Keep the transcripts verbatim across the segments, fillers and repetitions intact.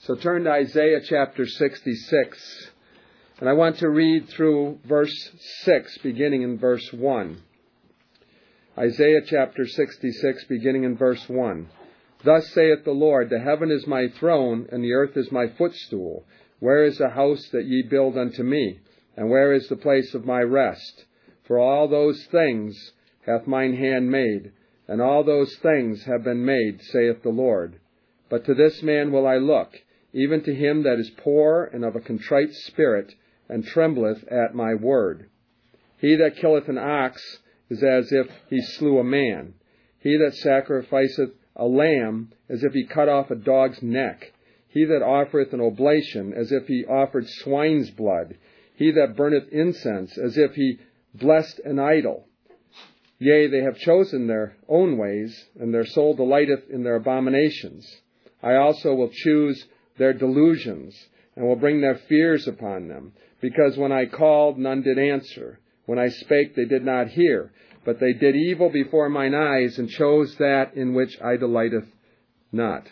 So turn to Isaiah chapter sixty-six, and I want to read through verse six, beginning in verse one. Isaiah chapter sixty-six, beginning in verse one. Thus saith the Lord, the heaven is my throne, and the earth is my footstool. Where is the house that ye build unto me? And where is the place of my rest? For all those things hath mine hand made, and all those things have been made, saith the Lord. But to this man will I look, even to him that is poor and of a contrite spirit, and trembleth at my word. He that killeth an ox is as if he slew a man. He that sacrificeth a lamb, as if he cut off a dog's neck. He that offereth an oblation, as if he offered swine's blood. He that burneth incense, as if he blessed an idol. Yea, they have chosen their own ways, and their soul delighteth in their abominations. I also will choose their delusions, and will bring their fears upon them. Because when I called, none did answer. When I spake, they did not hear. But they did evil before mine eyes, and chose that in which I delighteth not.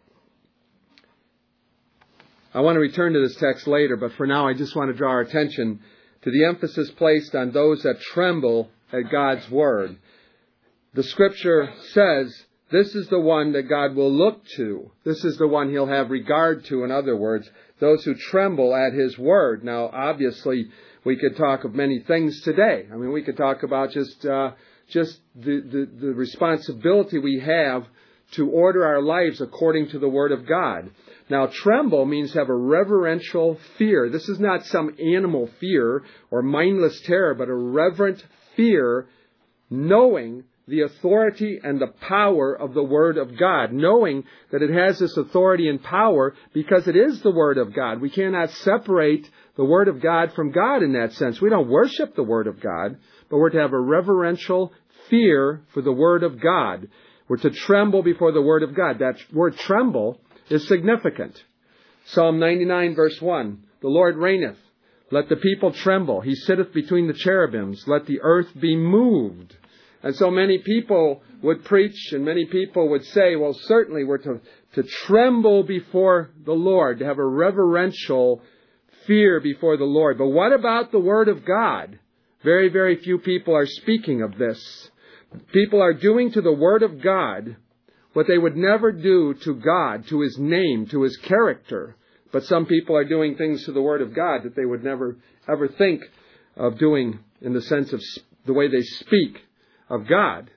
I want to return to this text later, but for now I just want to draw our attention to the emphasis placed on those that tremble at God's word. The Scripture says, this is the one that God will look to. This is the one He'll have regard to, in other words, those who tremble at His word. Now, obviously, we could talk of many things today. I mean, we could talk about just uh, just the, the, the responsibility we have to order our lives according to the Word of God. Now, tremble means have a reverential fear. This is not some animal fear or mindless terror, but a reverent fear, knowing the authority and the power of the Word of God, knowing that it has this authority and power because it is the Word of God. We cannot separate the Word of God from God in that sense. We don't worship the Word of God, but we're to have a reverential fear for the Word of God. We're to tremble before the Word of God. That word tremble is significant. Psalm ninety-nine verse one, the Lord reigneth. Let the people tremble. He sitteth between the cherubims. Let the earth be moved. And so many people would preach and many people would say, well, certainly we're to, to tremble before the Lord, to have a reverential fear before the Lord. But what about the Word of God? Very, very few people are speaking of this. People are doing to the Word of God what they would never do to God, to His name, to His character. But some people are doing things to the Word of God that they would never, ever think of doing in the sense of the way they speak of God.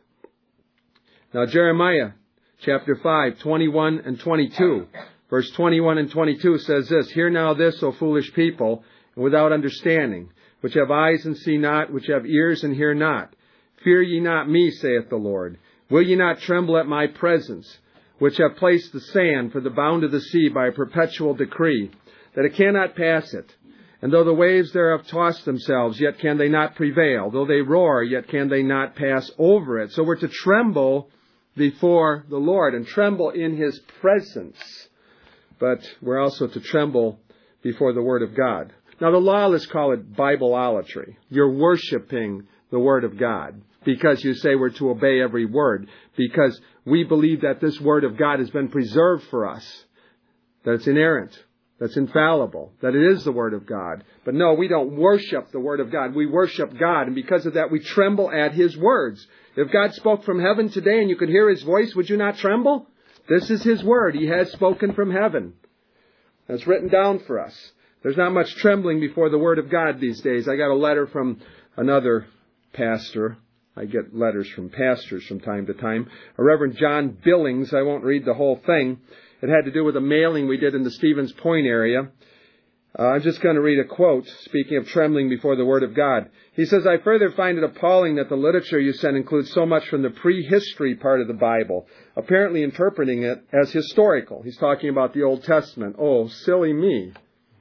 Now, Jeremiah chapter five, twenty-one and twenty-two. Verse twenty-one and twenty-two says this, Hear now this, O foolish people, and without understanding, which have eyes and see not, which have ears and hear not. Fear ye not me, saith the Lord. Will ye not tremble at my presence, which have placed the sand for the bound of the sea by a perpetual decree, that it cannot pass it? And though the waves thereof toss themselves, yet can they not prevail. Though they roar, yet can they not pass over it. So we're to tremble before the Lord and tremble in His presence. But we're also to tremble before the Word of God. Now, the lawless call it Bibleolatry. You're worshiping the Word of God because you say we're to obey every word, because we believe that this Word of God has been preserved for us, that it's inerrant, that's infallible, that it is the Word of God. But no, we don't worship the Word of God. We worship God, and because of that, we tremble at His words. If God spoke from heaven today and you could hear His voice, would you not tremble? This is His Word. He has spoken from heaven. It's written down for us. There's not much trembling before the Word of God these days. I got a letter from another pastor. I get letters from pastors from time to time. A Reverend John Billings. I won't read the whole thing. It had to do with a mailing we did in the Stevens Point area. Uh, I'm just going to read a quote, speaking of trembling before the Word of God. He says, I further find it appalling that the literature you send includes so much from the prehistory part of the Bible, apparently interpreting it as historical. He's talking about the Old Testament. Oh, silly me.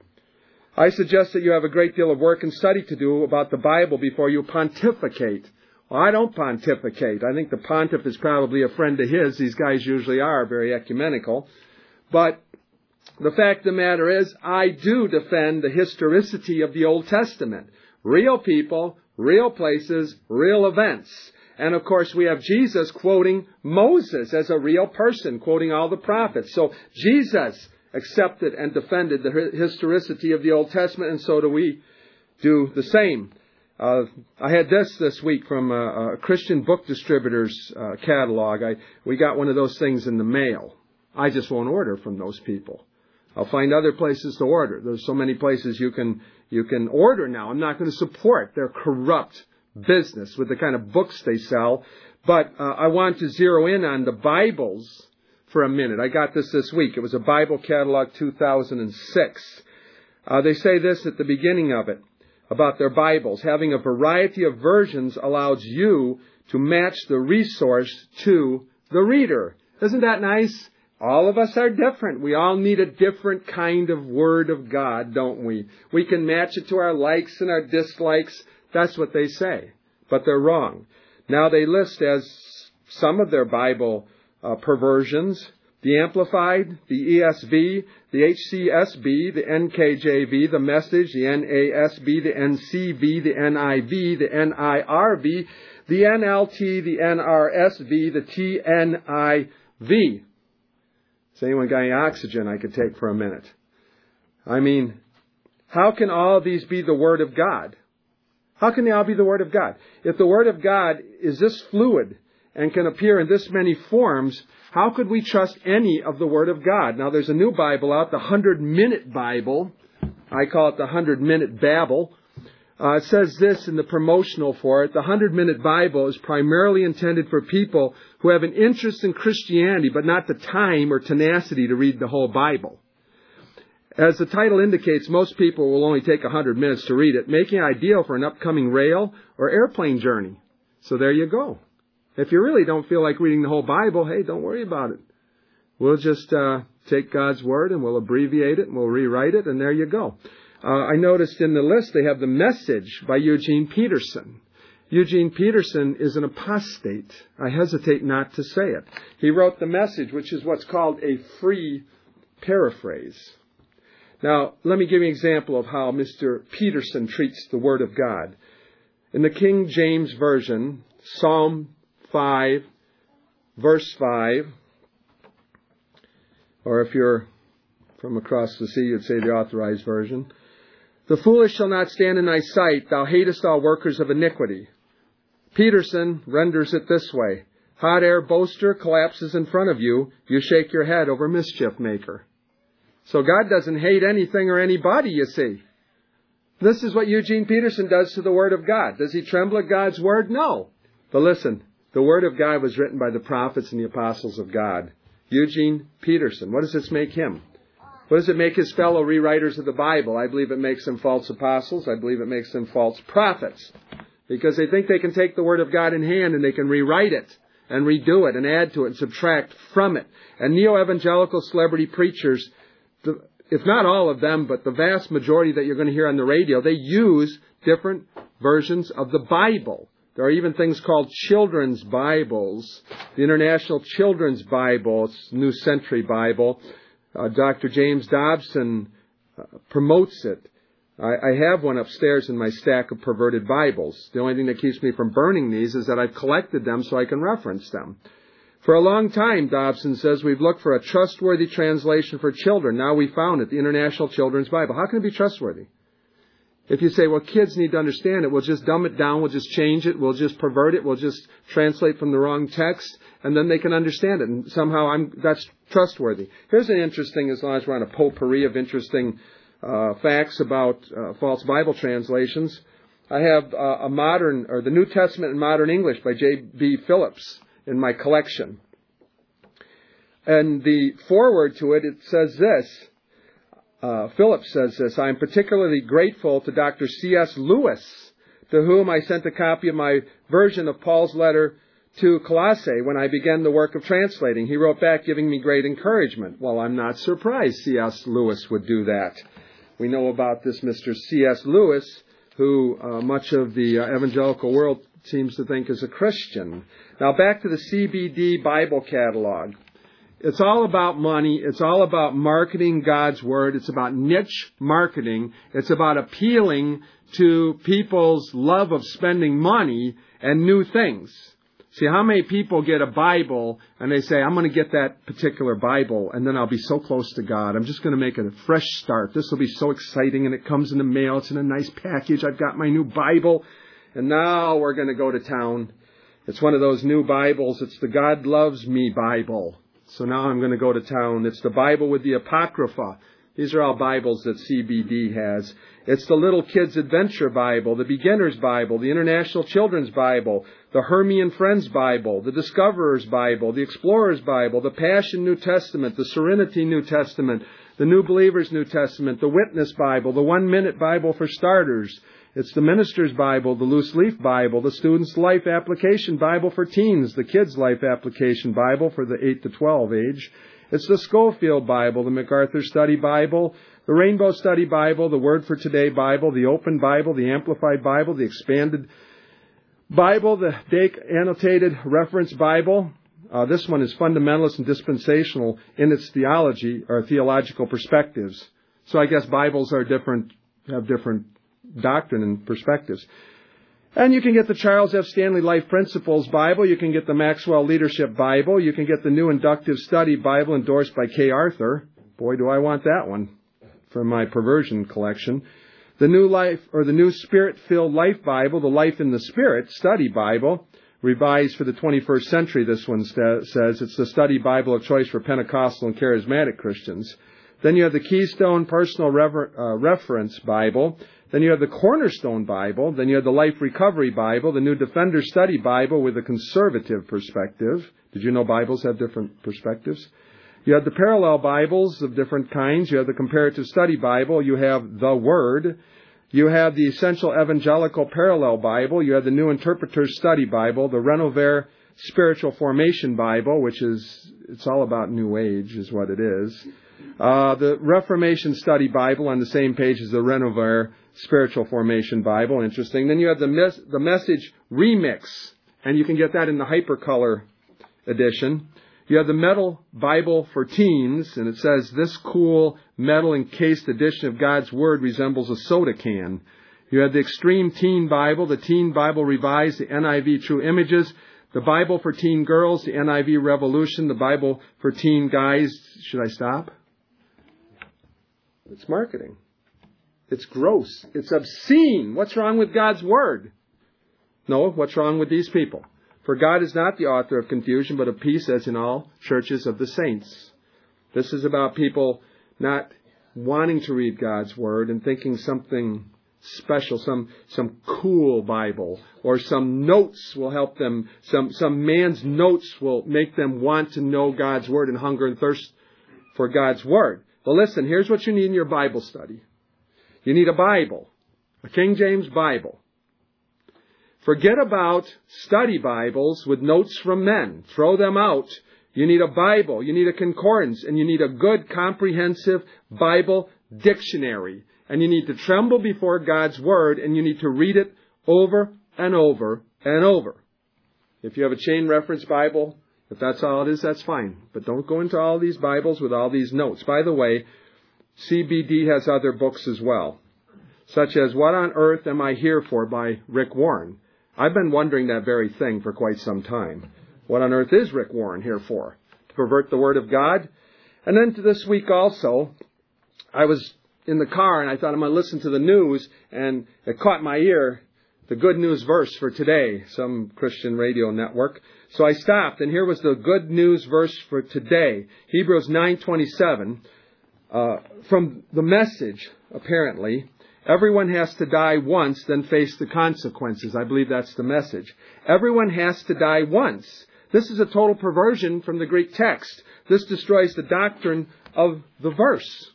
I suggest that you have a great deal of work and study to do about the Bible before you pontificate. Well, I don't pontificate. I think the pontiff is probably a friend of his. These guys usually are very ecumenical. But the fact of the matter is, I do defend the historicity of the Old Testament. Real people, real places, real events. And of course, we have Jesus quoting Moses as a real person, quoting all the prophets. So Jesus accepted and defended the historicity of the Old Testament, and so do we do the same. Uh, I had this this week from a, a Christian book distributor's uh, catalog. I, we got one of those things in the mail. I just won't order from those people. I'll find other places to order. There's so many places you can you can order now. I'm not going to support their corrupt business with the kind of books they sell. But uh, I want to zero in on the Bibles for a minute. I got this this week. It was a Bible Catalog two thousand six. Uh, they say this at the beginning of it about their Bibles. Having a variety of versions allows you to match the resource to the reader. Isn't that nice? All of us are different. We all need a different kind of Word of God, don't we? We can match it to our likes and our dislikes. That's what they say. But they're wrong. Now they list as some of their Bible uh, perversions, the Amplified, the E S V, the H C S B, the N K J V, the Message, the N A S B, the N C V, the N I V, the N I R V, the N L T, the N R S V, the T N I V. Has anyone got any oxygen I could take for a minute? I mean, how can all of these be the Word of God? How can they all be the Word of God? If the Word of God is this fluid and can appear in this many forms, how could we trust any of the Word of God? Now, there's a new Bible out, the hundred-minute Bible. I call it the hundred-minute Babble. Uh, it says this in the promotional for it. The hundred-minute Bible is primarily intended for people who have an interest in Christianity, but not the time or tenacity to read the whole Bible. As the title indicates, most people will only take one hundred minutes to read it, making it ideal for an upcoming rail or airplane journey. So there you go. If you really don't feel like reading the whole Bible, hey, don't worry about it. We'll just uh, take God's Word and we'll abbreviate it and we'll rewrite it, and there you go. Uh, I noticed in the list they have the Message by Eugene Peterson. Eugene Peterson is an apostate. I hesitate not to say it. He wrote the Message, which is what's called a free paraphrase. Now, let me give you an example of how Mister Peterson treats the Word of God. In the King James Version, Psalm five, verse five, or if you're from across the sea, you'd say the Authorized Version. The foolish shall not stand in thy sight. Thou hatest all workers of iniquity. Peterson renders it this way. Hot air boaster collapses in front of you. You shake your head over mischief maker. So God doesn't hate anything or anybody, you see. This is what Eugene Peterson does to the Word of God. Does he tremble at God's Word? No. But listen, the Word of God was written by the prophets and the apostles of God. Eugene Peterson. What does this make him? What does it make his fellow rewriters of the Bible? I believe it makes them false apostles. I believe it makes them false prophets. Because they think they can take the Word of God in hand and they can rewrite it and redo it and add to it and subtract from it. And neo-evangelical celebrity preachers, if not all of them, but the vast majority that you're going to hear on the radio, they use different versions of the Bible. There are even things called children's Bibles. The International Children's Bible, it's New Century Bible. Uh, Doctor James Dobson uh, promotes it. I, I have one upstairs in my stack of perverted Bibles. The only thing that keeps me from burning these is that I've collected them so I can reference them. For a long time, Dobson says, we've looked for a trustworthy translation for children. Now we found it, the International Children's Bible. How can it be trustworthy? If you say, well, kids need to understand it, we'll just dumb it down, we'll just change it, we'll just pervert it, we'll just translate from the wrong text, and then they can understand it. And somehow I'm, that's trustworthy. Here's an interesting, as long as we're on a potpourri of interesting uh, facts about uh, false Bible translations. I have uh, a modern, or the New Testament in Modern English by J B Phillips in my collection. And the foreword to it, it says this. Uh, Phillips says this, I am particularly grateful to Doctor C S Lewis, to whom I sent a copy of my version of Paul's letter to Colossae when I began the work of translating. He wrote back giving me great encouragement. Well, I'm not surprised C S Lewis would do that. We know about this Mister C S Lewis, who uh, much of the uh, evangelical world seems to think is a Christian. Now back to the C B D Bible catalog. It's all about money. It's all about marketing God's Word. It's about niche marketing. It's about appealing to people's love of spending money and new things. See, how many people get a Bible and they say, I'm going to get that particular Bible and then I'll be so close to God. I'm just going to make a fresh start. This will be so exciting, and it comes in the mail. It's in a nice package. I've got my new Bible, and now we're going to go to town. It's one of those new Bibles. It's the God Loves Me Bible. So now I'm going to go to town. It's the Bible with the Apocrypha. These are all Bibles that C B D has. It's the Little Kids Adventure Bible, the Beginner's Bible, the International Children's Bible, the Hermie and Friends Bible, the Discoverer's Bible, the Explorer's Bible, the Passion New Testament, the Serenity New Testament, the New Believer's New Testament, the Witness Bible, the One Minute Bible for Starters. It's the Minister's Bible, the Loose Leaf Bible, the Student's Life Application Bible for teens, the Kids' Life Application Bible for the eight to twelve age. It's the Schofield Bible, the MacArthur Study Bible, the Rainbow Study Bible, the Word for Today Bible, the Open Bible, the Amplified Bible, the Expanded Bible, the Dake Annotated Reference Bible. Uh, this one is fundamentalist and dispensational in its theology or theological perspectives. So I guess Bibles are different, have different doctrine and perspectives. And you can get the Charles F. Stanley Life Principles Bible. You can get the Maxwell Leadership Bible. You can get the New Inductive Study Bible endorsed by Kay Arthur. Boy, do I want that one from my perversion collection. The New Life, or the New Spirit-Filled Life Bible, the Life in the Spirit Study Bible, revised for the twenty-first century, this one st- says. It's the study Bible of choice for Pentecostal and Charismatic Christians. Then you have the Keystone Personal Rever- uh, Reference Bible. Then you have the Cornerstone Bible. Then you have the Life Recovery Bible, the New Defender Study Bible with a conservative perspective. Did you know Bibles have different perspectives? You have the parallel Bibles of different kinds. You have the Comparative Study Bible. You have the Word. You have the Essential Evangelical Parallel Bible. You have the New Interpreter's Study Bible, the Renover Spiritual Formation Bible, which is, it's all about New Age is what it is. Uh, the Reformation Study Bible on the same page as the Renover Spiritual Formation Bible. Interesting. Then you have the mes- the Message Remix, and you can get that in the Hypercolor edition. You have the Metal Bible for Teens, and it says, this cool metal encased edition of God's Word resembles a soda can. You have the Extreme Teen Bible, the Teen Bible Revised, the N I V True Images, the Bible for Teen Girls, the N I V Revolution, the Bible for Teen Guys. Should I stop? It's marketing. It's gross. It's obscene. What's wrong with God's Word? No, what's wrong with these people? For God is not the author of confusion, but of peace, as in all churches of the saints. This is about people not wanting to read God's Word and thinking something special, some some cool Bible, or some notes will help them, some, some man's notes will make them want to know God's Word and hunger and thirst for God's Word. Well, listen, here's what you need in your Bible study. You need a Bible, a King James Bible. Forget about study Bibles with notes from men. Throw them out. You need a Bible. You need a concordance. And you need a good, comprehensive Bible dictionary. And you need to tremble before God's Word, and you need to read it over and over and over. If you have a chain reference Bible, if that's all it is, that's fine. But don't go into all these Bibles with all these notes. By the way, C B D has other books as well, such as What on Earth Am I Here For by Rick Warren. I've been wondering that very thing for quite some time. What on earth is Rick Warren here for? To pervert the Word of God? And then to this week also, I was in the car and I thought I'm going to listen to the news, and it caught my ear, the good news verse for today, some Christian radio network. So I stopped, and here was the good news verse for today, Hebrews nine twenty-seven, uh, from the Message, apparently. Everyone has to die once, then face the consequences. I believe that's the Message. Everyone has to die once. This is a total perversion from the Greek text. This destroys the doctrine of the verse.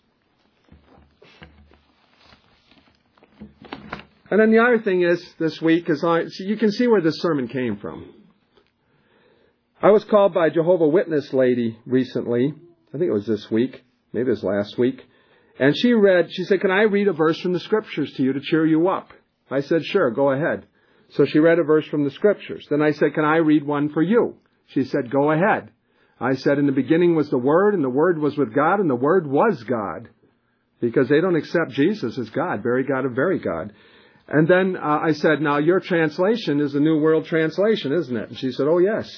And then the other thing is, this week, is I, so you can see where this sermon came from. I was called by a Jehovah's Witness lady recently. I think it was this week. Maybe it was last week. And she read, she said, can I read a verse from the Scriptures to you to cheer you up? I said, sure, go ahead. So she read a verse from the Scriptures. Then I said, can I read one for you? She said, go ahead. I said, in the beginning was the Word, and the Word was with God, and the Word was God. Because they don't accept Jesus as God, very God of very God. And then uh, I said, now your translation is the New World Translation, isn't it? And she said, oh, yes.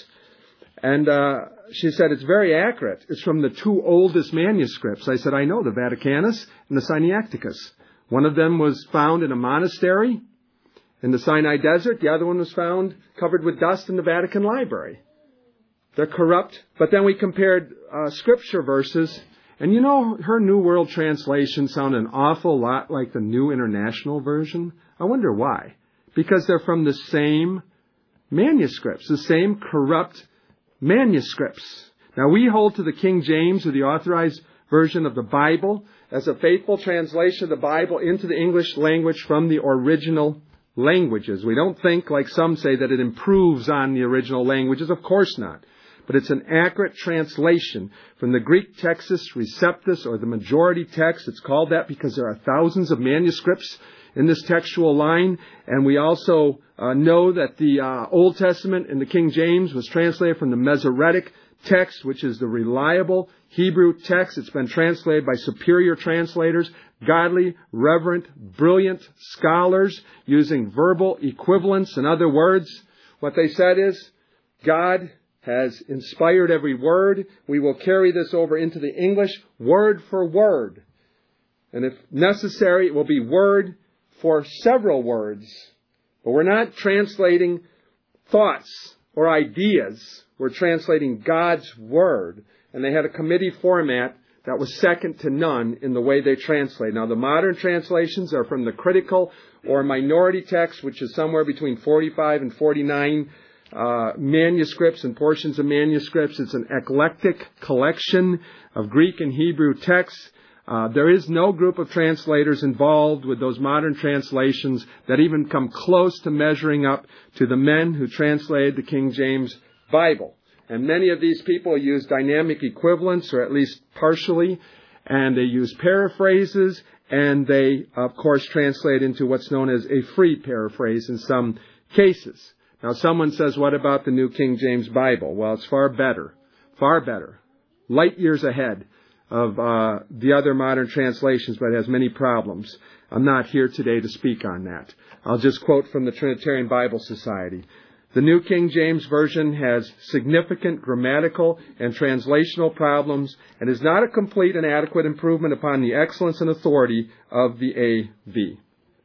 And uh, she said, it's very accurate. It's from the two oldest manuscripts. I said, I know, the Vaticanus and the Sinaiticus. One of them was found in a monastery in the Sinai Desert. The other one was found covered with dust in the Vatican Library. They're corrupt. But then we compared uh, scripture verses. And you know, her New World Translation sounded an awful lot like the New International Version. I wonder why. Because they're from the same manuscripts, the same corrupt manuscripts. Now, we hold to the King James, or the Authorized Version of the Bible, as a faithful translation of the Bible into the English language from the original languages. We don't think, like some say, that it improves on the original languages. Of course not. But it's an accurate translation from the Greek Textus Receptus, or the majority text. It's called that because there are thousands of manuscripts in this textual line. And we also uh, know that the uh, Old Testament in the King James was translated from the Masoretic text, which is the reliable Hebrew text. It's been translated by superior translators, godly, reverent, brilliant scholars using verbal equivalents. In other words, what they said is, God has inspired every word. We will carry this over into the English word for word. And if necessary, it will be word for several words. But we're not translating thoughts or ideas. We're translating God's Word. And they had a committee format that was second to none in the way they translate. Now, the modern translations are from the critical or minority text, which is somewhere between forty-five and forty-nine uh, manuscripts and portions of manuscripts. It's an eclectic collection of Greek and Hebrew texts. Uh, there is no group of translators involved with those modern translations that even come close to measuring up to the men who translated the King James Bible. And many of these people use dynamic equivalents, or at least partially, and they use paraphrases, and they, of course, translate into what's known as a free paraphrase in some cases. Now, someone says, what about the New King James Bible? Well, it's far better, far better, light years ahead of uh, the other modern translations, but it has many problems. I'm not here today to speak on that. I'll just quote from the Trinitarian Bible Society. The New King James Version has significant grammatical and translational problems and is not a complete and adequate improvement upon the excellence and authority of the A V.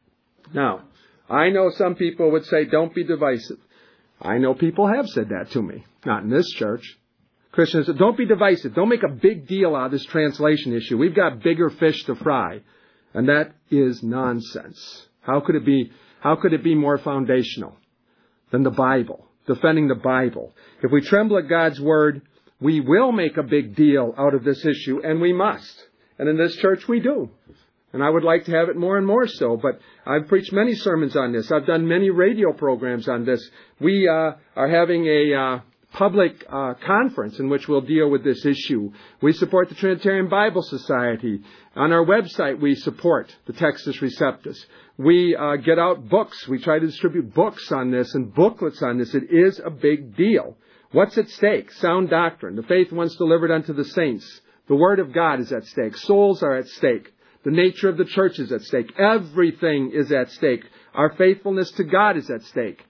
Now, I know some people would say, don't be divisive. I know people have said that to me. Not in this church. Christians, don't be divisive. Don't make a big deal out of this translation issue. We've got bigger fish to fry. And that is nonsense. How could it be, how could it be more foundational than the Bible, defending the Bible? If we tremble at God's Word, we will make a big deal out of this issue, and we must. And in this church, we do. And I would like to have it more and more so, but I've preached many sermons on this. I've done many radio programs on this. We uh, are having a uh, public uh, conference in which we'll deal with this issue. We support the Trinitarian Bible Society. On our website, we support the Textus Receptus. We uh, get out books. We try to distribute books on this and booklets on this. It is a big deal. What's at stake? Sound doctrine. The faith once delivered unto the saints. The Word of God is at stake. Souls are at stake. The nature of the church is at stake. Everything is at stake. Our faithfulness to God is at stake.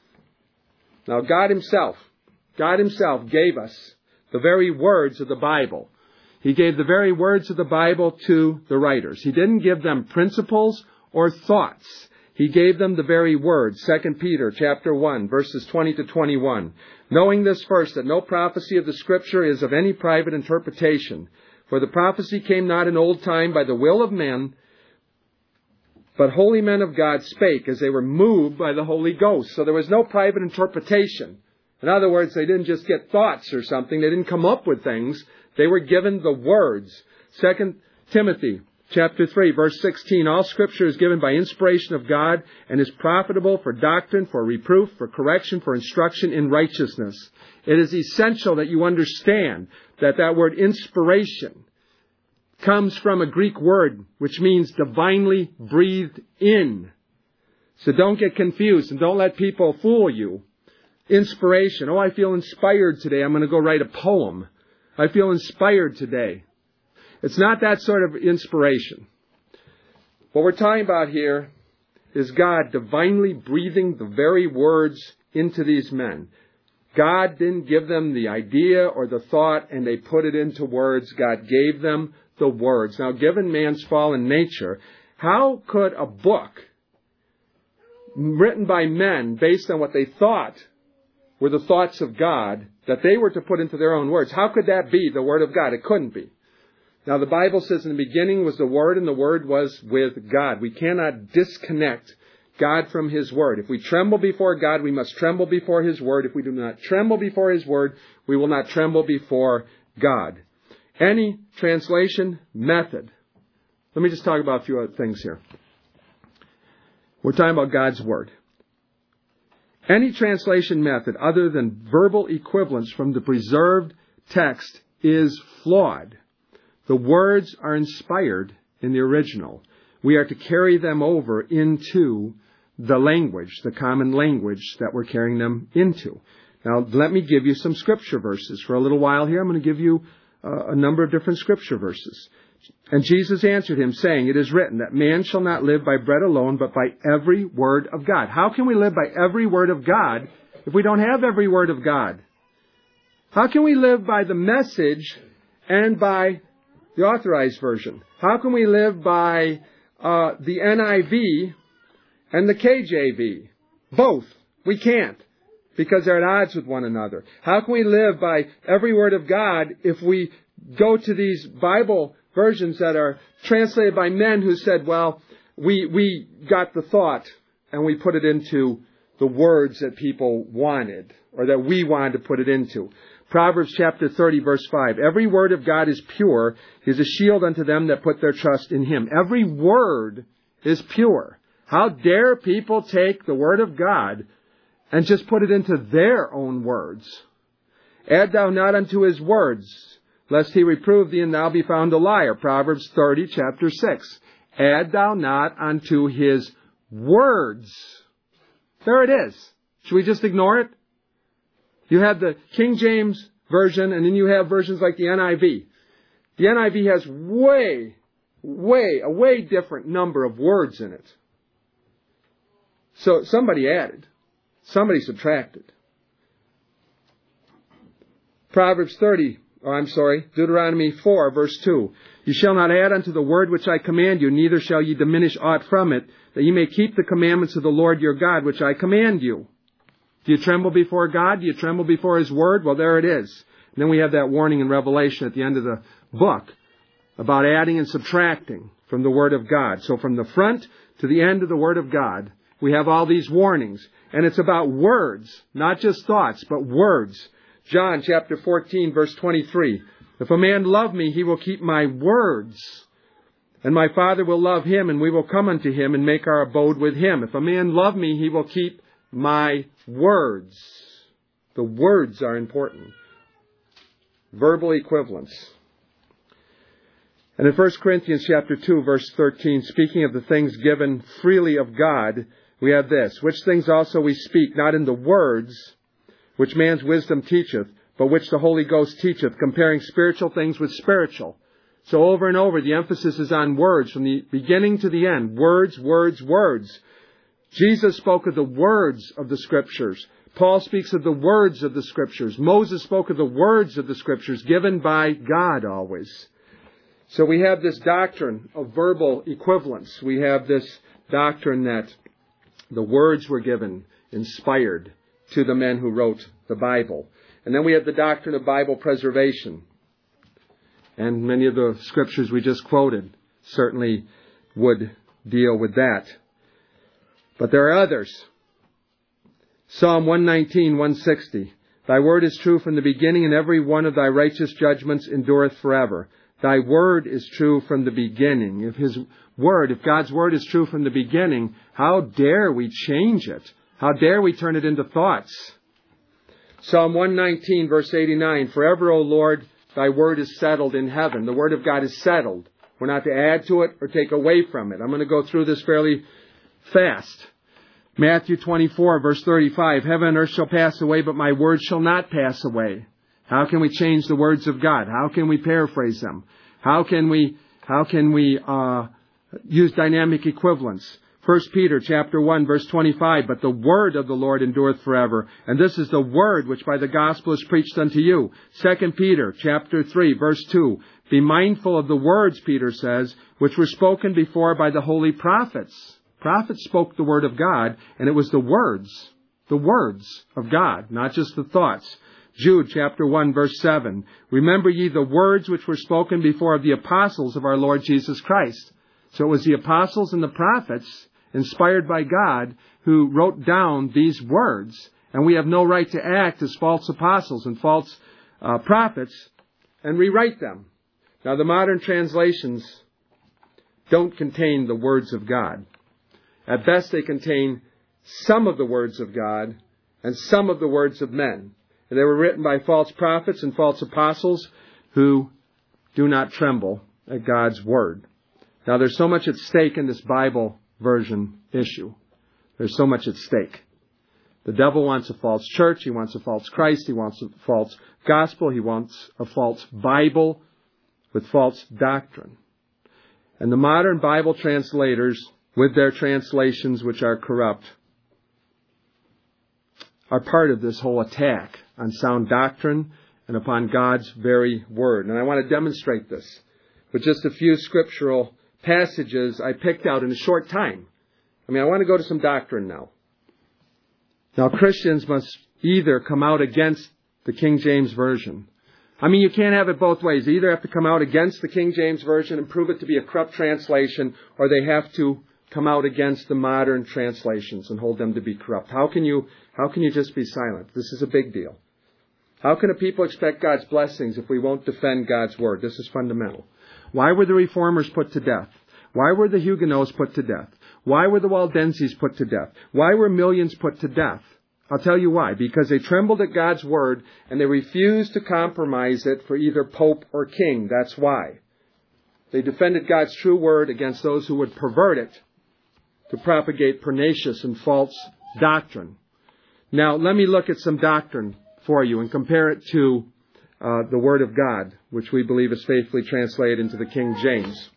Now, God Himself, God Himself gave us the very words of the Bible. He gave the very words of the Bible to the writers. He didn't give them principles or thoughts. He gave them the very words. Second Peter chapter one, verses twenty to twenty-one. Knowing this first, that no prophecy of the Scripture is of any private interpretation. For the prophecy came not in old time by the will of men, but holy men of God spake as they were moved by the Holy Ghost. So there was no private interpretation. In other words, they didn't just get thoughts or something. They didn't come up with things. They were given the words. Second Timothy chapter three, verse sixteen. All Scripture is given by inspiration of God and is profitable for doctrine, for reproof, for correction, for instruction in righteousness. It is essential that you understand that that word inspiration comes from a Greek word which means divinely breathed in. So don't get confused and don't let people fool you. Inspiration. Oh, I feel inspired today. I'm going to go write a poem. I feel inspired today. It's not that sort of inspiration. What we're talking about here is God divinely breathing the very words into these men. God didn't give them the idea or the thought and they put it into words. God gave them the words. Now, given man's fallen nature, how could a book written by men based on what they thought were the thoughts of God that they were to put into their own words, how could that be the Word of God? It couldn't be. Now, the Bible says in the beginning was the Word, and the Word was with God. We cannot disconnect God from His Word. If we tremble before God, we must tremble before His Word. If we do not tremble before His Word, we will not tremble before God. Any translation method. Let me just talk about a few other things here. We're talking about God's Word. Any translation method other than verbal equivalence from the preserved text is flawed. The words are inspired in the original. We are to carry them over into the language, the common language that we're carrying them into. Now, let me give you some scripture verses. For a little while here, I'm going to give you uh, a number of different scripture verses. And Jesus answered him, saying, it is written that man shall not live by bread alone, but by every word of God. How can we live by every word of God if we don't have every word of God? How can we live by the Message and by the Authorized Version? How can we live by uh, the N I V and the K J V? Both. We can't, because they're at odds with one another. How can we live by every word of God if we go to these Bible versions that are translated by men who said, well, we we got the thought and we put it into the words that people wanted or that we wanted to put it into. Proverbs chapter thirty, verse five. Every word of God is pure. He is a shield unto them that put their trust in Him. Every word is pure. How dare people take the word of God and just put it into their own words? Add thou not unto His words, lest He reprove thee and thou be found a liar. Proverbs thirty, chapter six. Add thou not unto His words. There it is. Should we just ignore it? You have the King James Version, and then you have versions like the N I V. The N I V has way, way, a way different number of words in it. So somebody added. Somebody subtracted. Proverbs thirty, oh, I'm sorry, Deuteronomy four, verse two. You shall not add unto the word which I command you, neither shall ye diminish aught from it, that ye may keep the commandments of the Lord your God, which I command you. Do you tremble before God? Do you tremble before His Word? Well, there it is. And then we have that warning in Revelation at the end of the book about adding and subtracting from the Word of God. So from the front to the end of the Word of God, we have all these warnings. And it's about words, not just thoughts, but words. John chapter fourteen, verse twenty-three. If a man love me, he will keep my words. And my Father will love him, and we will come unto him and make our abode with him. If a man love me, he will keep my words. The words are important. Verbal equivalence. And in First Corinthians chapter two, verse thirteen, speaking of the things given freely of God, we have this, which things also we speak, not in the words which man's wisdom teacheth, but which the Holy Ghost teacheth, comparing spiritual things with spiritual. So over and over, the emphasis is on words from the beginning to the end. Words, words, words. Jesus spoke of the words of the Scriptures. Paul speaks of the words of the Scriptures. Moses spoke of the words of the Scriptures given by God always. So we have this doctrine of verbal equivalence. We have this doctrine that the words were given, inspired to the men who wrote the Bible. And then we have the doctrine of Bible preservation. And many of the Scriptures we just quoted certainly would deal with that. But there are others. Psalm one nineteen, one sixty. Thy word is true from the beginning, and every one of thy righteous judgments endureth forever. Thy word is true from the beginning. If His word, if God's word is true from the beginning, how dare we change it? How dare we turn it into thoughts? Psalm one nineteen, verse eighty-nine. Forever, O Lord, thy word is settled in heaven. The word of God is settled. We're not to add to it or take away from it. I'm going to go through this fairly fast. Matthew twenty-four, verse thirty-five. Heaven and earth shall pass away, but my words shall not pass away. How can we change the words of God? How can we paraphrase them? How can we, how can we, uh, use dynamic equivalence? First Peter chapter one, verse twenty-five, but the word of the Lord endureth forever. And this is the word which by the gospel is preached unto you. Second Peter chapter three, verse two, be mindful of the words, Peter says, which were spoken before by the holy prophets. Prophets spoke the word of God, and it was the words, the words of God, not just the thoughts. Jude chapter one, verse seven, remember ye the words which were spoken before of the apostles of our Lord Jesus Christ. So it was the apostles and the prophets, inspired by God, who wrote down these words. And we have no right to act as false apostles and false uh, prophets and rewrite them. Now, the modern translations don't contain the words of God. At best, they contain some of the words of God and some of the words of men. And they were written by false prophets and false apostles who do not tremble at God's word. Now, there's so much at stake in this Bible version issue. There's so much at stake. The devil wants a false church. He wants a false Christ. He wants a false gospel. He wants a false Bible with false doctrine. And the modern Bible translators, with their translations which are corrupt, are part of this whole attack on sound doctrine and upon God's very word. And I want to demonstrate this with just a few scriptural passages I picked out in a short time. I mean, I want to go to some doctrine now. Now, Christians must either come out against the King James Version. I mean, you can't have it both ways. They either have to come out against the King James Version and prove it to be a corrupt translation, or they have to come out against the modern translations and hold them to be corrupt. How can you, how can you just be silent? This is a big deal. How can a people expect God's blessings if we won't defend God's word? This is fundamental. Why were the Reformers put to death? Why were the Huguenots put to death? Why were the Waldenses put to death? Why were millions put to death? I'll tell you why. Because they trembled at God's word and they refused to compromise it for either pope or king. That's why. They defended God's true word against those who would pervert it to propagate pernicious and false doctrine. Now, let me look at some doctrine for you and compare it to uh, the Word of God, which we believe is faithfully translated into the King James.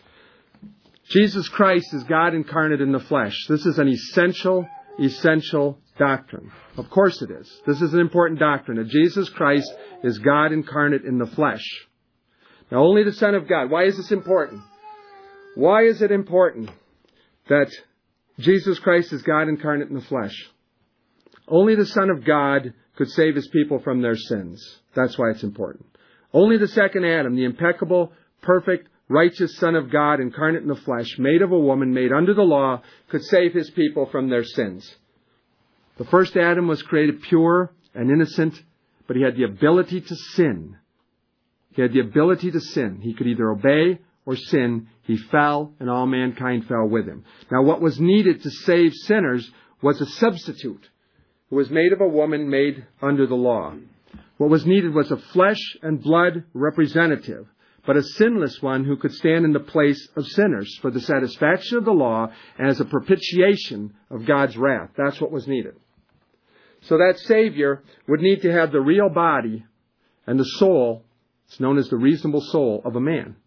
Jesus Christ is God incarnate in the flesh. This is an essential, essential doctrine. Of course it is. This is an important doctrine, that Jesus Christ is God incarnate in the flesh. Now, only the Son of God. Why is this important? Why is it important that Jesus Christ is God incarnate in the flesh? Only the Son of God could save His people from their sins. That's why it's important. Only the second Adam, the impeccable, perfect, righteous Son of God incarnate in the flesh, made of a woman, made under the law, could save His people from their sins. The first Adam was created pure and innocent, but he had the ability to sin. He had the ability to sin. He could either obey or sin. He fell, and all mankind fell with him. Now, what was needed to save sinners was a substitute who was made of a woman made under the law. What was needed was a flesh and blood representative, but a sinless one who could stand in the place of sinners for the satisfaction of the law and as a propitiation of God's wrath. That's what was needed. So that Savior would need to have the real body and the soul, it's known as the reasonable soul, of a man.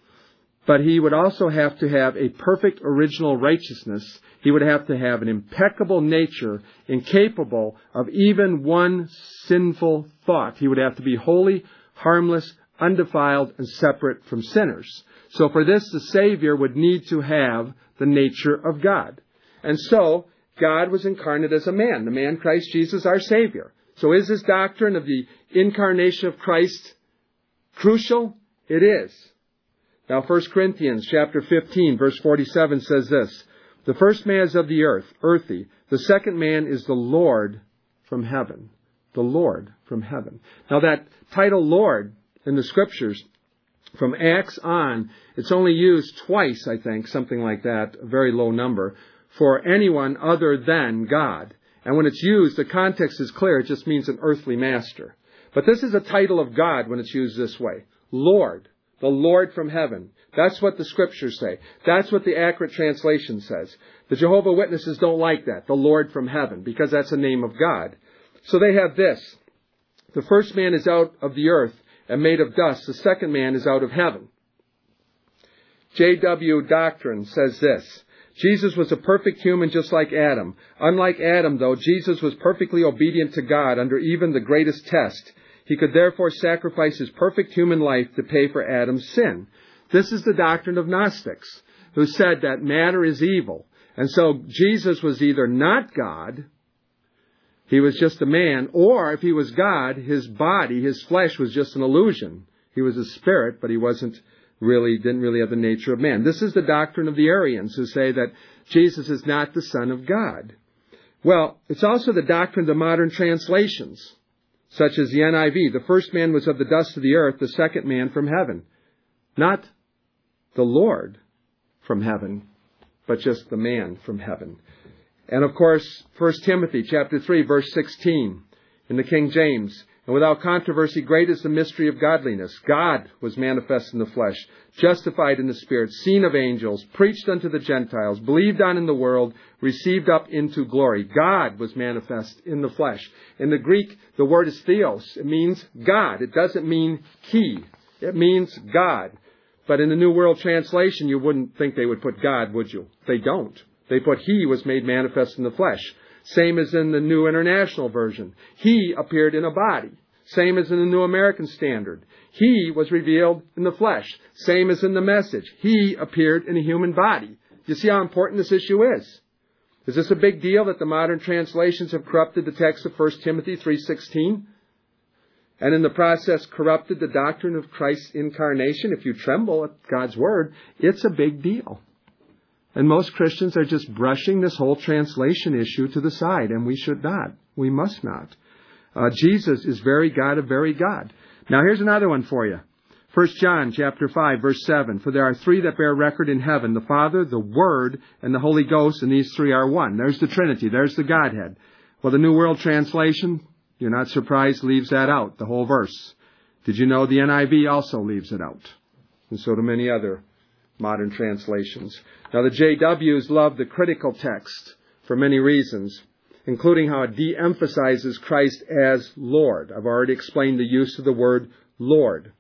But he would also have to have a perfect original righteousness. He would have to have an impeccable nature, incapable of even one sinful thought. He would have to be holy, harmless, undefiled, and separate from sinners. So for this, the Savior would need to have the nature of God. And so, God was incarnate as a man, the man Christ Jesus, our Savior. So is this doctrine of the incarnation of Christ crucial? It is. Now, First Corinthians chapter fifteen, verse forty-seven says this, the first man is of the earth, earthy. The second man is the Lord from heaven. The Lord from heaven. Now, that title Lord in the Scriptures, from Acts on, it's only used twice, I think, something like that, a very low number, for anyone other than God. And when it's used, the context is clear. It just means an earthly master. But this is a title of God when it's used this way. Lord. The Lord from heaven. That's what the Scriptures say. That's what the accurate translation says. The Jehovah's Witnesses don't like that, the Lord from heaven, because that's the name of God. So they have this. The first man is out of the earth and made of dust. The second man is out of heaven. J W Doctrine says this. Jesus was a perfect human just like Adam. Unlike Adam, though, Jesus was perfectly obedient to God under even the greatest test. He could therefore sacrifice his perfect human life to pay for Adam's sin. This is the doctrine of Gnostics, who said that matter is evil. And so Jesus was either not God, he was just a man, or if he was God, his body, his flesh was just an illusion. He was a spirit, but he wasn't really, didn't really have the nature of man. This is the doctrine of the Arians, who say that Jesus is not the Son of God. Well, it's also the doctrine of the modern translations, such as the N I V. The first man was of the dust of the earth, the second man from heaven. Not the Lord from heaven, but just the man from heaven. And of course, First Timothy chapter three, verse sixteen, in the King James, and without controversy, great is the mystery of godliness. God was manifest in the flesh, justified in the Spirit, seen of angels, preached unto the Gentiles, believed on in the world, received up into glory. God was manifest in the flesh. In the Greek, the word is theos. It means God. It doesn't mean he. It means God. But in the New World Translation, you wouldn't think they would put God, would you? They don't. They put he was made manifest in the flesh. Same as in the New International Version. He appeared in a body. Same as in the New American Standard. He was revealed in the flesh. Same as in the Message. He appeared in a human body. Do you see how important this issue is? Is this a big deal that the modern translations have corrupted the text of First Timothy three sixteen? And in the process corrupted the doctrine of Christ's incarnation? If you tremble at God's Word, it's a big deal. And most Christians are just brushing this whole translation issue to the side, and we should not. We must not. Uh, Jesus is very God of very God. Now here's another one for you. First John chapter five, verse seven. For there are three that bear record in heaven, the Father, the Word, and the Holy Ghost, and these three are one. There's the Trinity. There's the Godhead. Well, the New World Translation, you're not surprised, leaves that out, the whole verse. Did you know the N I V also leaves it out? And so do many other modern translations. Now, the J Ws love the critical text for many reasons, including how it de-emphasizes Christ as Lord. I've already explained the use of the word Lord.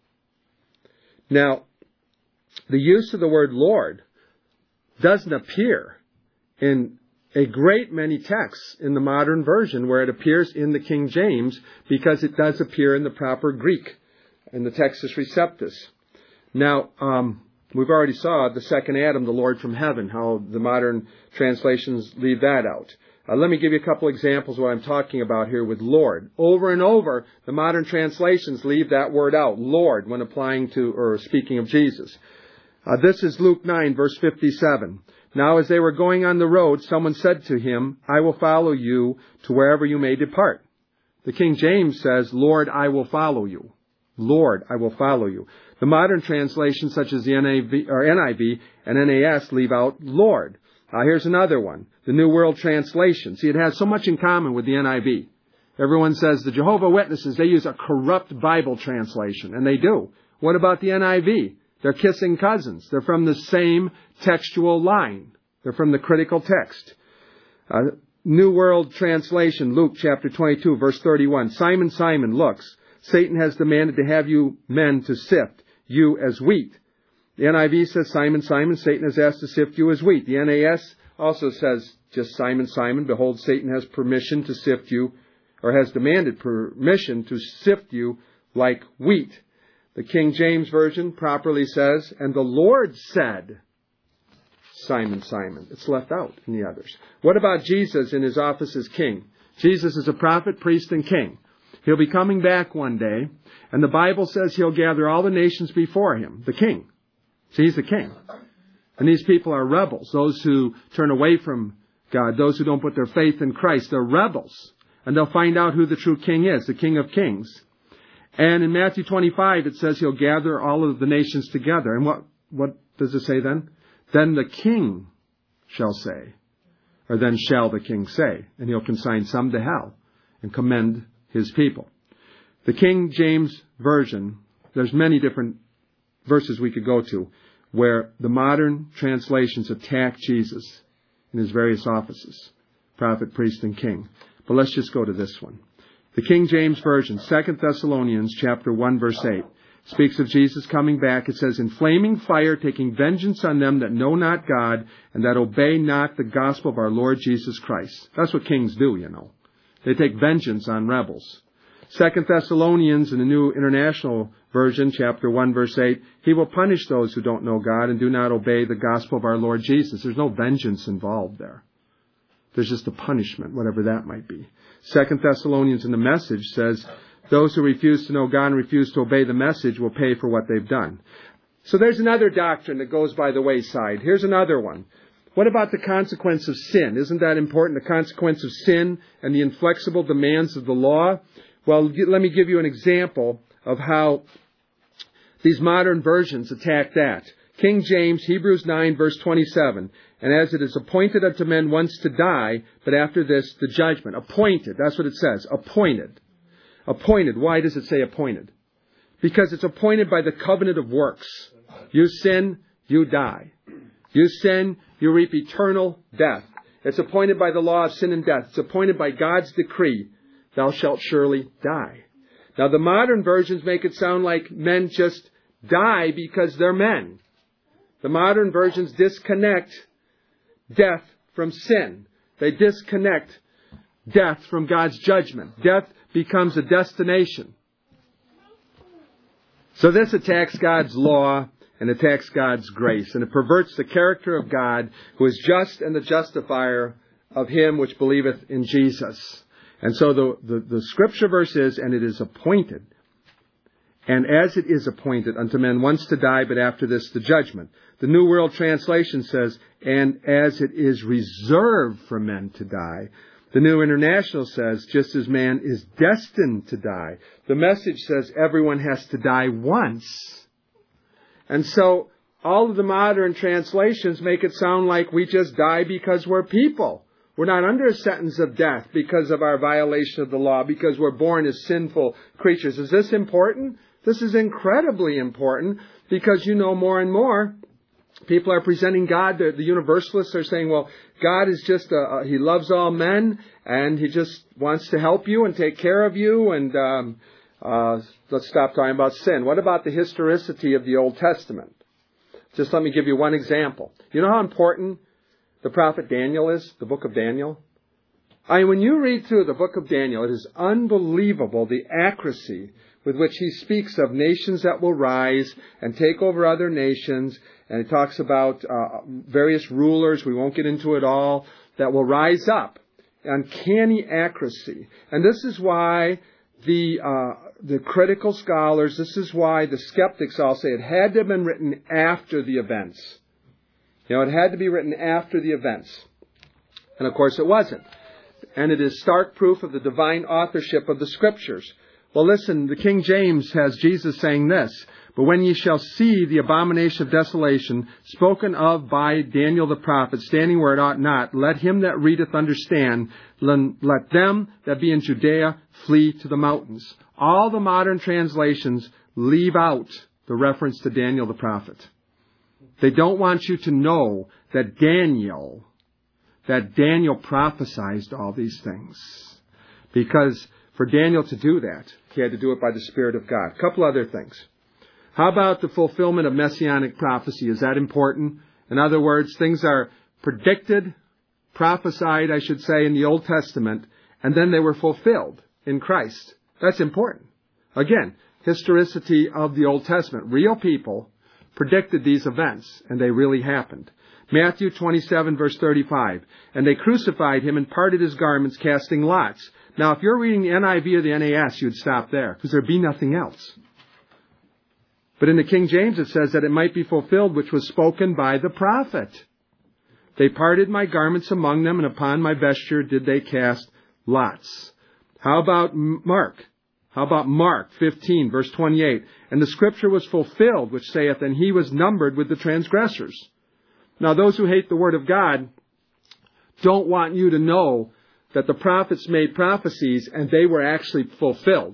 Now, the use of the word Lord doesn't appear in a great many texts in the modern version where it appears in the King James, because it does appear in the proper Greek, in the Textus Receptus. Now, um, we've already saw the second Adam, the Lord from heaven, how the modern translations leave that out. Uh, let me give you a couple examples of what I'm talking about here with Lord. Over and over, the modern translations leave that word out, Lord, when applying to or speaking of Jesus. Uh, this is Luke nine, verse fifty-seven. Now as they were going on the road, someone said to him, I will follow you to wherever you may depart. The King James says, Lord, I will follow you. Lord, I will follow you. The modern translations, such as the N A V, or N I V and N A S, leave out Lord. Uh, here's another one, the New World Translation. See, it has so much in common with the N I V. Everyone says the Jehovah Witnesses, they use a corrupt Bible translation, and they do. What about the N I V? They're kissing cousins. They're from the same textual line. They're from the critical text. Uh, New World Translation, Luke chapter twenty-two, verse thirty-one. Simon, Simon, looks, Satan has demanded to have you men to sift you as wheat. The N I V says, Simon, Simon, Satan has asked to sift you as wheat. The N A S also says, just Simon, Simon, behold, Satan has permission to sift you, or has demanded permission to sift you like wheat. The King James Version properly says, and the Lord said, Simon, Simon. It's left out in the others. What about Jesus in his office as king? Jesus is a prophet, priest, and king. He'll be coming back one day, and the Bible says he'll gather all the nations before him, the king. See, he's the king. And these people are rebels, those who turn away from God, those who don't put their faith in Christ. They're rebels. And they'll find out who the true king is, the King of Kings. And in Matthew twenty-five, it says he'll gather all of the nations together. And what, what does it say then? Then the king shall say, or then shall the king say, and he'll consign some to hell and commend his people. The King James Version, there's many different verses we could go to where the modern translations attack Jesus in his various offices, prophet, priest, and king. But let's just go to this one. The King James Version, Second Thessalonians chapter one, verse eight. speaks of Jesus coming back. It says, in flaming fire, taking vengeance on them that know not God and that obey not the gospel of our Lord Jesus Christ. That's what kings do, you know. They take vengeance on rebels. Second Thessalonians in the New International Version, chapter one, verse eight, he will punish those who don't know God and do not obey the gospel of our Lord Jesus. There's no vengeance involved there. There's just a punishment, whatever that might be. Second Thessalonians in the Message says, those who refuse to know God and refuse to obey the message will pay for what they've done. So there's another doctrine that goes by the wayside. Here's another one. What about the consequence of sin? Isn't that important? The consequence of sin and the inflexible demands of the law? Well, let me give you an example of how these modern versions attack that. King James, Hebrews nine, verse twenty-seven. And as it is appointed unto men once to die, but after this, the judgment. Appointed. That's what it says. Appointed. Appointed. Why does it say appointed? Because it's appointed by the covenant of works. You sin, you die. You sin, you reap eternal death. It's appointed by the law of sin and death. It's appointed by God's decree. Thou shalt surely die. Now, the modern versions make it sound like men just die because they're men. The modern versions disconnect death from sin. They disconnect death from God's judgment. Death becomes a destination. So this attacks God's law and attacks God's grace. And it perverts the character of God, who is just and the justifier of him which believeth in Jesus. And so the, the, the scripture verse is, and it is appointed. And as it is appointed unto men once to die, but after this the judgment. The New World Translation says, and as it is reserved for men to die. The New International says, just as man is destined to die. The Message says everyone has to die once. And so all of the modern translations make it sound like we just die because we're people. We're not under a sentence of death because of our violation of the law, because we're born as sinful creatures. Is this important? This is incredibly important because, you know, more and more people are presenting God. The, the universalists are saying, well, God is just, a, He loves all men and He just wants to help you and take care of you. And um, uh, let's stop talking about sin. What about the historicity of the Old Testament? Just let me give you one example. You know how important the prophet Daniel is, the book of Daniel? I mean, when you read through the book of Daniel, it is unbelievable the accuracy with which he speaks of nations that will rise and take over other nations. And he talks about uh, various rulers, we won't get into it all, that will rise up. Uncanny accuracy. And this is why the uh, the critical scholars, this is why the skeptics all say it had to have been written after the events. You know, it had to be written after the events. And of course it wasn't. And it is stark proof of the divine authorship of the Scriptures. Well, listen, the King James has Jesus saying this, but when ye shall see the abomination of desolation spoken of by Daniel the prophet, standing where it ought not, let him that readeth understand, let them that be in Judea flee to the mountains. All the modern translations leave out the reference to Daniel the prophet. They don't want you to know that Daniel, that Daniel prophesied all these things. Because for Daniel to do that, he had to do it by the Spirit of God. A couple other things. How about the fulfillment of messianic prophecy? Is that important? In other words, things are predicted, prophesied, I should say, in the Old Testament, and then they were fulfilled in Christ. That's important. Again, historicity of the Old Testament. Real people predicted these events, and they really happened. Matthew twenty-seven, verse thirty-five. And they crucified him and parted his garments, casting lots. Now, if you're reading the N I V or the N A S, you'd stop there, because there'd be nothing else. But in the King James, it says that it might be fulfilled, which was spoken by the prophet. They parted my garments among them, and upon my vesture did they cast lots. How about Mark? How about Mark fifteen, verse twenty-eight? And the scripture was fulfilled, which saith, and he was numbered with the transgressors. Now, those who hate the word of God don't want you to know that the prophets made prophecies and they were actually fulfilled,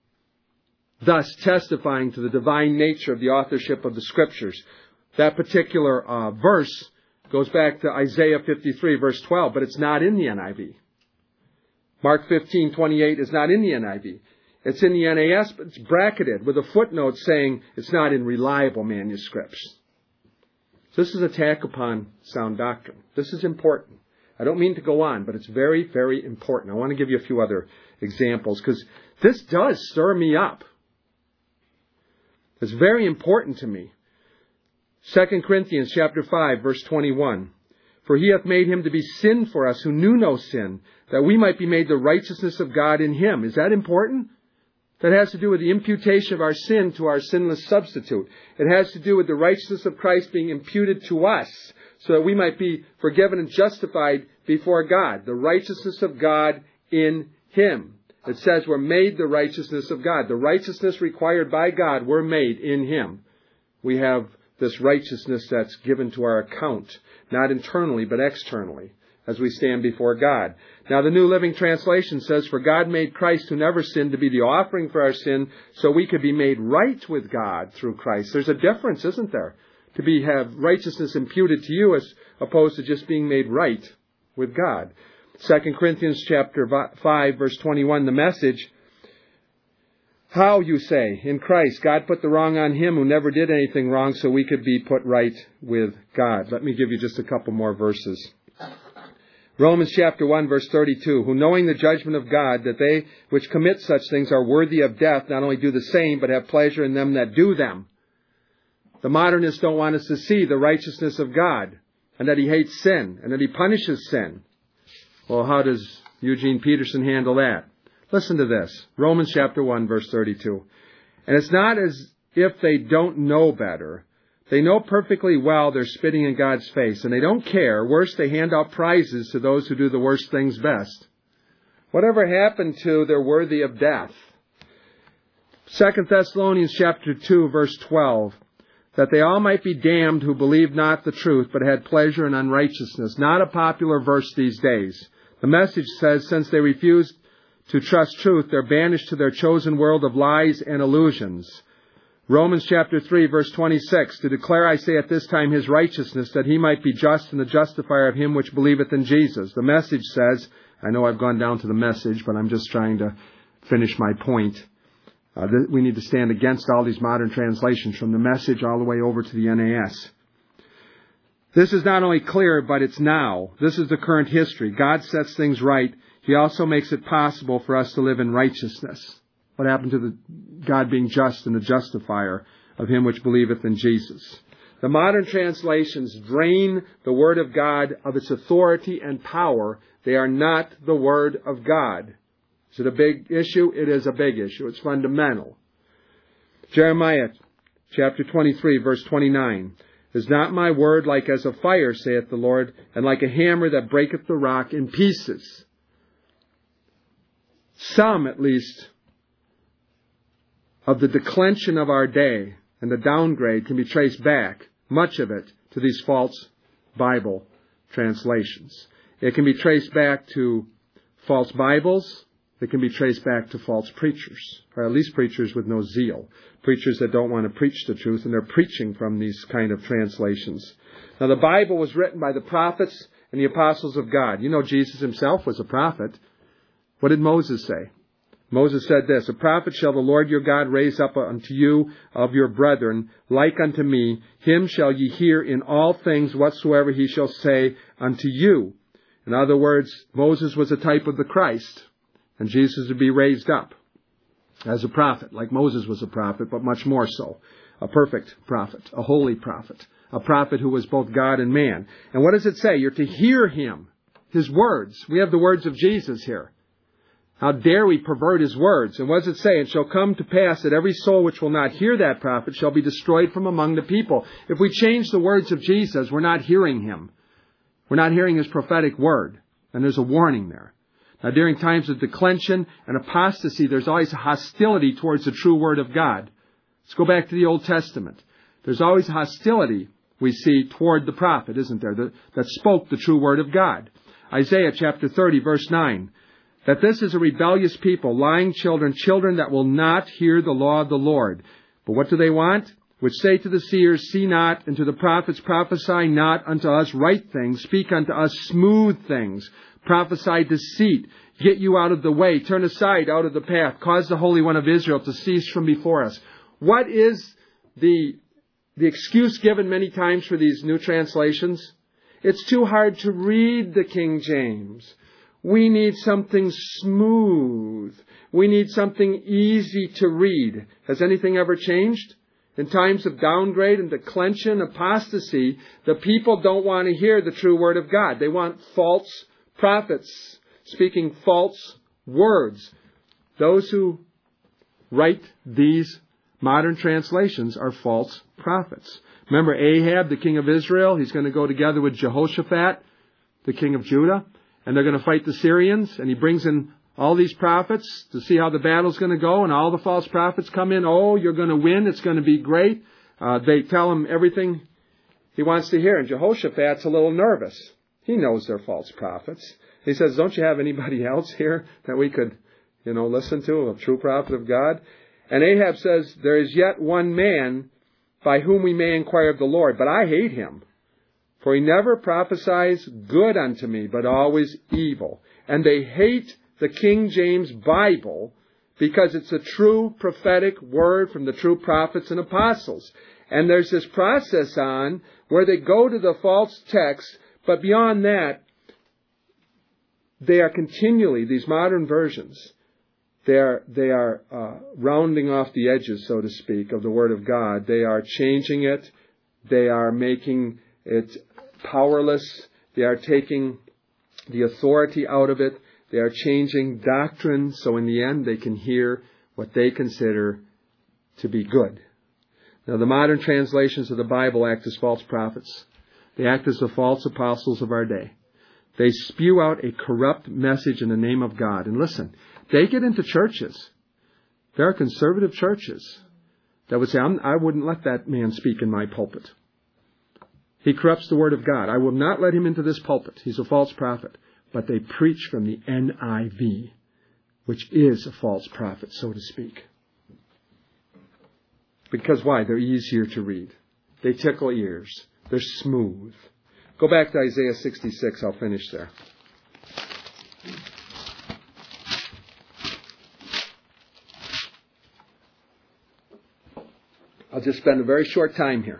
thus testifying to the divine nature of the authorship of the Scriptures. That particular uh, verse goes back to Isaiah fifty-three, verse twelve, but it's not in the N I V. Mark fifteen, twenty-eight is not in the N I V. It's in the N A S, but it's bracketed with a footnote saying it's not in reliable manuscripts. So this is an attack upon sound doctrine. This is important. I don't mean to go on, but it's very, very important. I want to give you a few other examples because this does stir me up. It's very important to me. Second Corinthians chapter five, verse twenty-one. For he hath made him to be sin for us who knew no sin, that we might be made the righteousness of God in him. Is that important? That has to do with the imputation of our sin to our sinless substitute. It has to do with the righteousness of Christ being imputed to us so that we might be forgiven and justified before God. The righteousness of God in him. It says we're made the righteousness of God. The righteousness required by God, we're made in him. We have this righteousness that's given to our account, not internally but externally, as we stand before God. Now the New Living Translation says, for God made Christ who never sinned to be the offering for our sin so we could be made right with God through Christ. There's a difference, isn't there? To be have righteousness imputed to you as opposed to just being made right with God. Second Corinthians chapter five, verse twenty-one, the Message. How, you say, in Christ, God put the wrong on him who never did anything wrong so we could be put right with God. Let me give you just a couple more verses. Romans chapter one, verse thirty-two, who knowing the judgment of God, that they which commit such things are worthy of death, not only do the same, but have pleasure in them that do them. The modernists don't want us to see the righteousness of God, and that he hates sin, and that he punishes sin. Well, how does Eugene Peterson handle that? Listen to this. Romans chapter one, verse thirty-two. And it's not as if they don't know better. They know perfectly well they're spitting in God's face, and they don't care. Worse, they hand out prizes to those who do the worst things best. Whatever happened to they're worthy of death? Second Thessalonians chapter two, verse twelve. That they all might be damned who believed not the truth, but had pleasure in unrighteousness. Not a popular verse these days. The Message says, since they refused to trust truth, they're banished to their chosen world of lies and illusions. Romans chapter three, verse twenty-six, to declare, I say at this time, his righteousness, that he might be just and the justifier of him which believeth in Jesus. The Message says, I know I've gone down to the Message, but I'm just trying to finish my point. Uh, th- we need to stand against all these modern translations from the Message all the way over to the N A S. This is not only clear, but it's now. This is the current history. God sets things right. He also makes it possible for us to live in righteousness. What happened to the God being just and the justifier of him which believeth in Jesus? The modern translations drain the Word of God of its authority and power. They are not the Word of God. Is it a big issue? It is a big issue. It's fundamental. Jeremiah chapter twenty-three, verse twenty-nine. Is not my word like as a fire, saith the Lord, and like a hammer that breaketh the rock in pieces? Some, at least, of the declension of our day and the downgrade can be traced back, much of it, to these false Bible translations. It can be traced back to false Bibles. It can be traced back to false preachers, or at least preachers with no zeal. Preachers that don't want to preach the truth, and they're preaching from these kind of translations. Now, the Bible was written by the prophets and the apostles of God. You know, Jesus himself was a prophet. What did Moses say? Moses said this, a prophet shall the Lord your God raise up unto you of your brethren, like unto me. Him shall ye hear in all things whatsoever he shall say unto you. In other words, Moses was a type of the Christ, and Jesus would be raised up as a prophet, like Moses was a prophet, but much more so. A perfect prophet, a holy prophet, a prophet who was both God and man. And what does it say? You're to hear him, his words. We have the words of Jesus here. How dare we pervert his words? And what does it say? It shall come to pass that every soul which will not hear that prophet shall be destroyed from among the people. If we change the words of Jesus, we're not hearing him. We're not hearing his prophetic word. And there's a warning there. Now, during times of declension and apostasy, there's always a hostility towards the true word of God. Let's go back to the Old Testament. There's always a hostility we see toward the prophet, isn't there, that, that spoke the true word of God. Isaiah chapter thirty, verse nine. That this is a rebellious people, lying children, children that will not hear the law of the Lord. But what do they want? which say to the seers, see not, and to the prophets, prophesy not unto us right things, speak unto us smooth things, prophesy deceit, get you out of the way, turn aside out of the path, cause the Holy One of Israel to cease from before us. What is the, the excuse given many times for these new translations? It's too hard to read the King James. We need something smooth. We need something easy to read. Has anything ever changed? In times of downgrade and declension, apostasy, the people don't want to hear the true word of God. They want false prophets speaking false words. Those who write these modern translations are false prophets. Remember Ahab, the king of Israel? He's going to go together with Jehoshaphat, the king of Judah, and they're going to fight the Syrians, and he brings in all these prophets to see how the battle's going to go, and all the false prophets come in. Oh, you're going to win. It's going to be great. Uh, they tell him everything he wants to hear. And Jehoshaphat's a little nervous. He knows they're false prophets. He says, don't you have anybody else here that we could, you know, listen to, a true prophet of God? And Ahab says, there is yet one man by whom we may inquire of the Lord, but I hate him. For he never prophesies good unto me, but always evil. And they hate the King James Bible because it's a true prophetic word from the true prophets and apostles. And there's this process on where they go to the false text, but beyond that, they are continually, these modern versions, they are, they are uh, rounding off the edges, so to speak, of the Word of God. They are changing it. They are making it powerless. They are taking the authority out of it. They are changing doctrine, so in the end they can hear what they consider to be good. Now, the modern translations of the Bible act as false prophets. They act as the false apostles of our day. They spew out a corrupt message in the name of God. And listen, they get into churches. There are conservative churches that would say, I'm, I wouldn't let that man speak in my pulpit. He corrupts the Word of God. I will not let him into this pulpit. He's a false prophet. But they preach from the N I V, which is a false prophet, so to speak. Because why? They're easier to read. They tickle ears. They're smooth. Go back to Isaiah sixty-six. I'll finish there. I'll just spend a very short time here.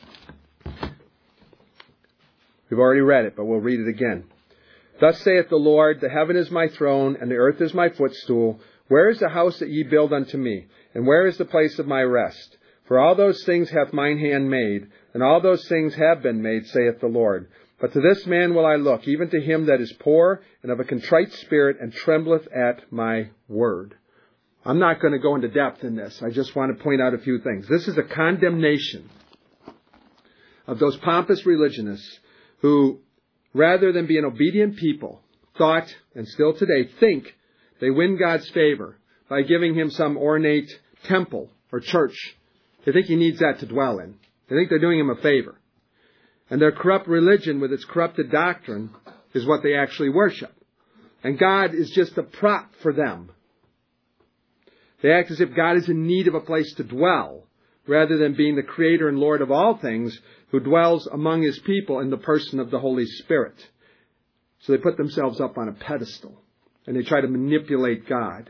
We've already read it, but we'll read it again. Thus saith the Lord, the heaven is my throne, and the earth is my footstool. Where is the house that ye build unto me? And where is the place of my rest? For all those things hath mine hand made, and all those things have been made, saith the Lord. But to this man will I look, even to him that is poor, and of a contrite spirit, and trembleth at my word. I'm not going to go into depth in this. I just want to point out a few things. This is a condemnation of those pompous religionists who, rather than be an obedient people, thought, and still today think, they win God's favor by giving him some ornate temple or church. They think he needs that to dwell in. They think they're doing him a favor. And their corrupt religion with its corrupted doctrine is what they actually worship. And God is just a prop for them. They act as if God is in need of a place to dwell, rather than being the creator and Lord of all things, who dwells among his people in the person of the Holy Spirit. So they put themselves up on a pedestal, and they try to manipulate God.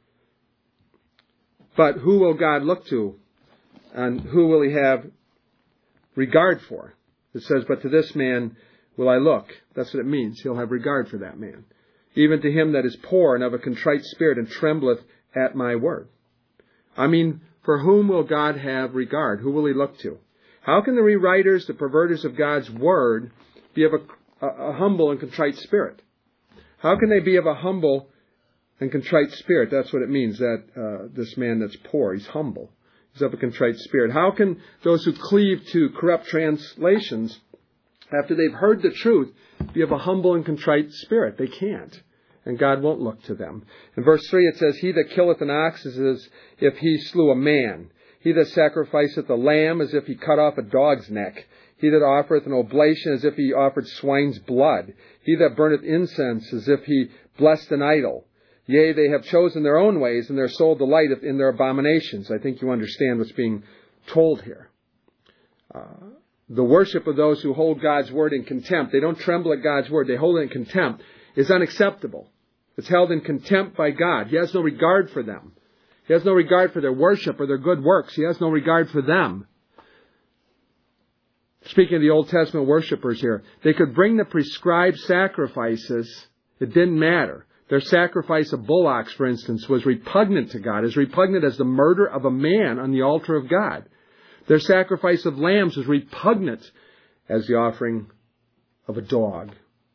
But who will God look to, and who will he have regard for? It says, but to this man will I look. That's what it means. He'll have regard for that man. Even to him that is poor and of a contrite spirit, and trembleth at my word. I mean, for whom will God have regard? Who will he look to? How can the rewriters, the perverters of God's word, be of a, a, a humble and contrite spirit? How can they be of a humble and contrite spirit? That's what it means, that uh, this man that's poor, he's humble. He's of a contrite spirit. How can those who cleave to corrupt translations, after they've heard the truth, be of a humble and contrite spirit? They can't. And God won't look to them. In verse three it says, he that killeth an ox is as if he slew a man. He that sacrificeth a lamb as if he cut off a dog's neck. He that offereth an oblation as if he offered swine's blood. He that burneth incense as if he blessed an idol. Yea, they have chosen their own ways, and their soul delighteth in their abominations. I think you understand what's being told here. uh, the worship of those who hold God's Word in contempt, they don't tremble at God's Word, they hold it in contempt, is unacceptable. It's held in contempt by God. He has no regard for them. He has no regard for their worship or their good works. He has no regard for them. Speaking of the Old Testament worshipers here, they could bring the prescribed sacrifices. It didn't matter. Their sacrifice of bullocks, for instance, was repugnant to God, as repugnant as the murder of a man on the altar of God. Their sacrifice of lambs was repugnant as the offering of a dog.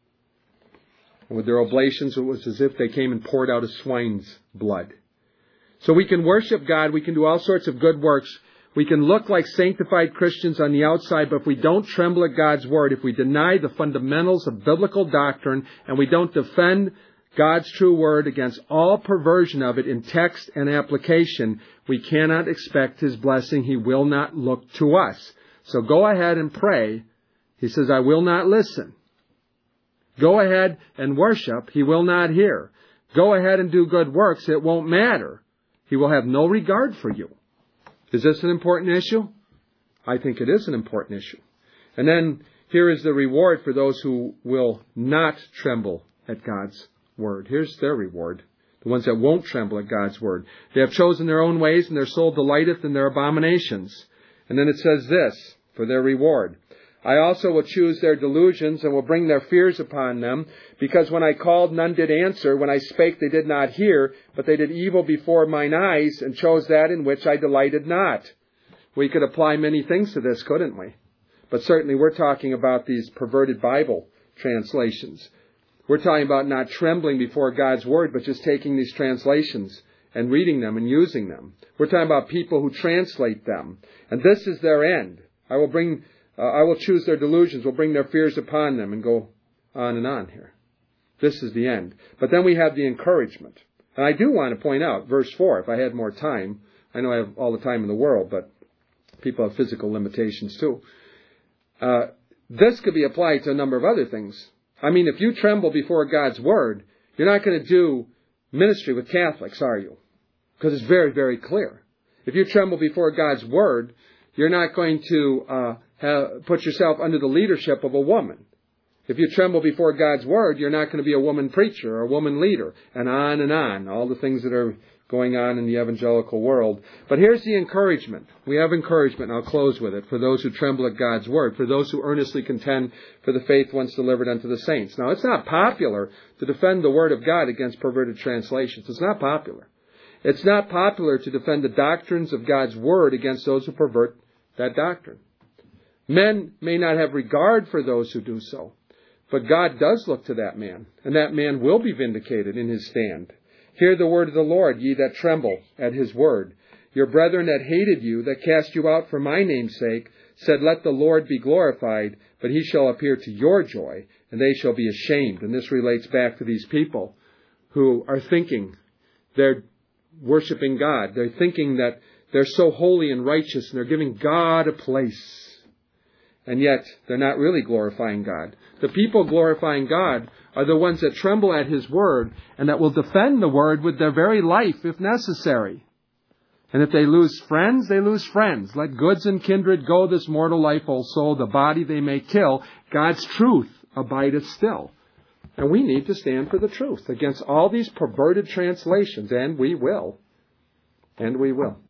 And with their oblations, it was as if they came and poured out a swine's blood. So we can worship God, we can do all sorts of good works, we can look like sanctified Christians on the outside, but if we don't tremble at God's Word, if we deny the fundamentals of biblical doctrine, and we don't defend God's true Word against all perversion of it in text and application, we cannot expect His blessing. He will not look to us. So go ahead and pray. He says, I will not listen. Go ahead and worship. He will not hear. Go ahead and do good works. It won't matter. He will have no regard for you. Is this an important issue? I think it is an important issue. And then here is the reward for those who will not tremble at God's Word. Here's their reward. The ones that won't tremble at God's Word. They have chosen their own ways, and their soul delighteth in their abominations. And then it says this, for their reward. I also will choose their delusions, and will bring their fears upon them, because when I called, none did answer. When I spake, they did not hear, but they did evil before mine eyes, and chose that in which I delighted not. We could apply many things to this, couldn't we? But certainly we're talking about these perverted Bible translations. We're talking about not trembling before God's Word, but just taking these translations and reading them and using them. We're talking about people who translate them. And this is their end. I will bring, uh, I will choose their delusions, will bring their fears upon them, and go on and on here. This is the end. But then we have the encouragement. And I do want to point out, verse four, if I had more time. I know I have all the time in the world, but people have physical limitations too. Uh, this could be applied to a number of other things. I mean, if you tremble before God's Word, you're not going to do ministry with Catholics, are you? Because it's very, very clear. If you tremble before God's Word, you're not going to uh, have, put yourself under the leadership of a woman. If you tremble before God's Word, you're not going to be a woman preacher or a woman leader, and on and on, all the things that are going on in the evangelical world. But here's the encouragement. We have encouragement, and I'll close with it, for those who tremble at God's Word, for those who earnestly contend for the faith once delivered unto the saints. Now, it's not popular to defend the Word of God against perverted translations. It's not popular. It's not popular to defend the doctrines of God's Word against those who pervert that doctrine. Men may not have regard for those who do so, but God does look to that man, and that man will be vindicated in his stand. Hear the word of the Lord, ye that tremble at His word. Your brethren that hated you, that cast you out for my name's sake, said, let the Lord be glorified, but He shall appear to your joy, and they shall be ashamed. And this relates back to these people who are thinking they're worshiping God. They're thinking that they're so holy and righteous, and they're giving God a place. And yet, they're not really glorifying God. The people glorifying God are the ones that tremble at His word and that will defend the word with their very life if necessary. And if they lose friends, they lose friends. Let goods and kindred go, this mortal life, O soul, the body they may kill. God's truth abideth still. And we need to stand for the truth against all these perverted translations, and we will. And we will.